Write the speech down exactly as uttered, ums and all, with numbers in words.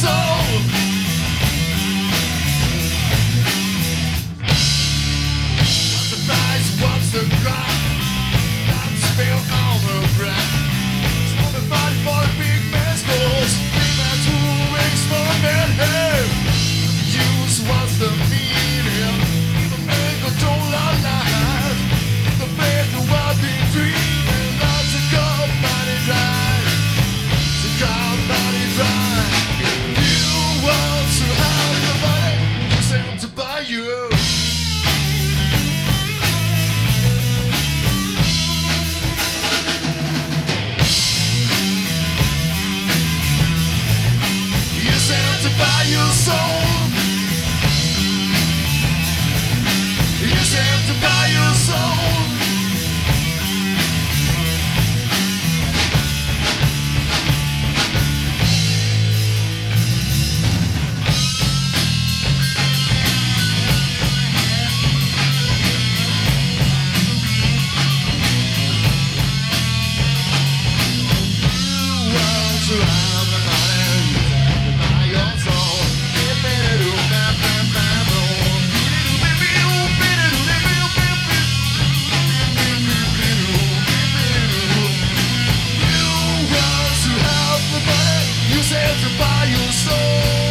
soul. What's the price? What's the crime? Time to spill on the ground. Smoking body for the big man's goals. Big man's wings for a man. Hey, use what's the meaning? Even make a don't alive. The bed to what they dreaming. Lots of good money drive. The good money drive. You want to have the money, you send to buy you. You send to buy your soul. You send to buy your soul. To have the money, you have to buy your soul. You want to have the money, you have to buy your soul.